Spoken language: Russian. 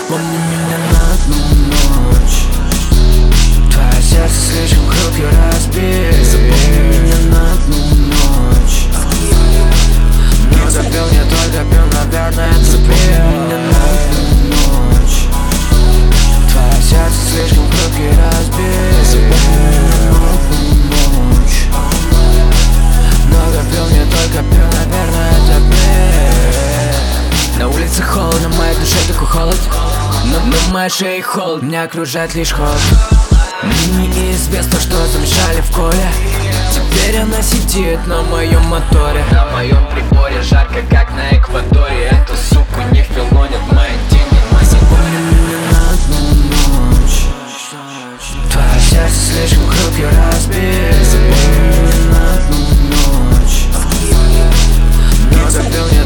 Запомни меня на одну ночь. Твое сердце слишком хрупкий, разбей. Запомни меня на одну ночь. Много пил, не только пил, наверное, это запомни меня на одну ночь. Твое сердце слишком хрупкий, разбей. Запомни меня на одну ночь. Много пил, не только пил, наверное, это запомни. На улице холодно, в моей душе такой холод. Но в моей шее холод, меня окружает лишь холод. Мне неизвестно, что замешали в коле. Теперь она сидит на моем моторе. На моем приборе жарко, как на экваторе. Эту суку не филонят мои деньги. Запомни меня на одну ночь. Твое сердце слишком хрупкий, разбей. Запомни меня на одну ночь. Много пил,